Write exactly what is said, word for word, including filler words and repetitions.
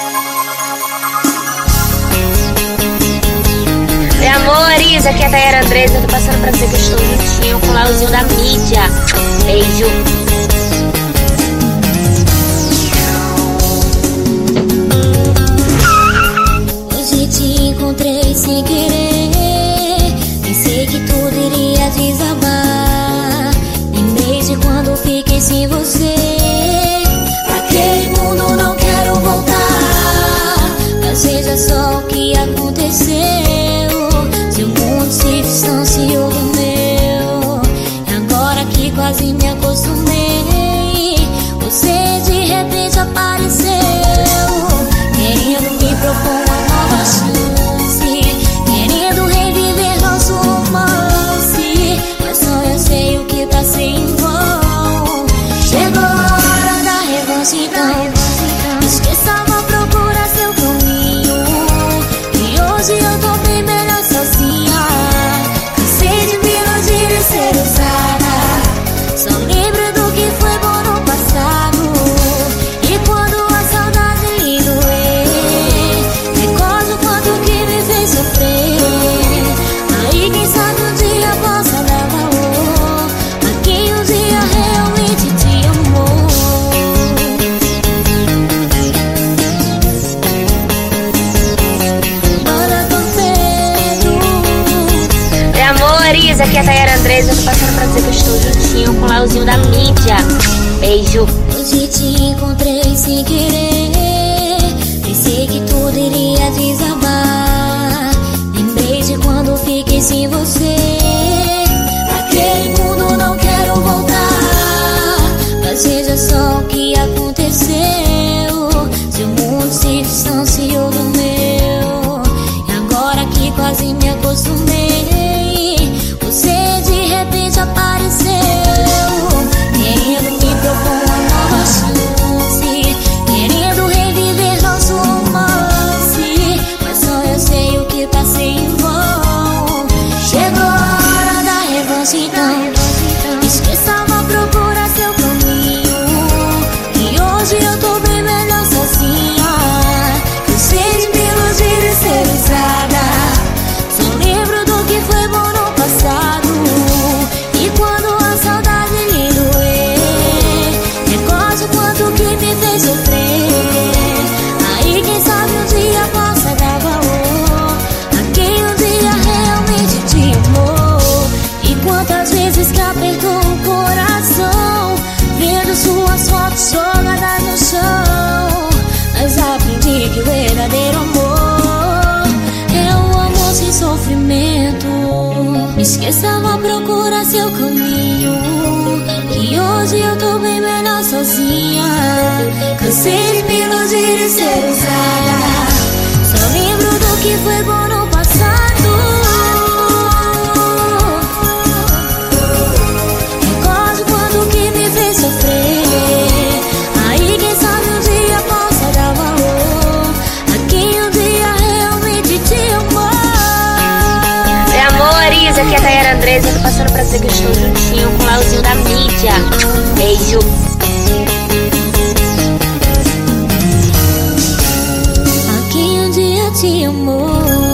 Meu amor, Isa, aqui é a Tayara Andresa. Eu tô passando pra dizer que eu estou juntinho com o Lauzinho da mídia. Beijo. Hoje te encontrei sem querer, pensei que tudo iria desabar. Lembrei de quando fiquei sem você. Aquele mundo não quero voltar, mas veja só o que aconteceu. Seu mundo se distanciou do meu, e agora que quase me acostumei, você de repente apareceu, querendo me propor uma nova chance, querendo reviver nosso romance. Mas só eu sei o que passei em vão. Chegou a hora da revanche, então esqueça, vou procurar seu caminho, e hoje eu tô bem melhor sozinha. Cansei de me iludir e ser usada, só lembro do que foi bom no passado. E quando a saudade lhe doer, recordo quanto que me fez sofrer. Aí quem sabe um dia possa dar valor a quem um dia realmente te amou. Bora com Pedro. Meu amor, Isa, aqui é a Tayara Andresa. Eu tô passando pra dizer que eu estou juntinho com o Lauzinho da mídia. Beijo. Hoje te encontrei sem querer, pensei que tudo iria desabar. Lembrei de quando fiquei sem você. Aquele mundo não quero voltar, mas veja só o que aconteceu. Seu mundo se distanciou do meu, e agora que quase me acostumei, você de repente apareceu, querendo me propor uma nova chance, querendo reviver nosso romance. Mas só eu sei o que passei em vão. Chegou a hora da revanche, então esqueça, vou procurar seu caminho, e hoje eu tô bem melhor sozinha. Cansei de me iludir e ser usada, só lembro do que foi bom no passado. E quando a saudade lhe doer, recorde quanto que me fez sofrer. Aí quem sabe um dia possa dar valor a quem um dia realmente te amou. E quantas vezes que apertou o coração, vendo suas fotos jogadas no chão, mas aprendi que o verdadeiro amor é o amor sem sofrimento. Esqueça, vou procurar seu caminho, que hoje eu tô bem melhor sozinha. Cansei de me iludir e ser usada, só lembro do que foi bom no passado. Recordo quando que me fez sofrer. Aí quem sabe um dia possa dar valor a quem um dia realmente te amou. Meu amor, Isa, aqui é a Tayara Andresa. Eu tô passando pra dizer que eu estou juntinho com o Lauzinho da mídia. Beijo. A quem um dia te amou.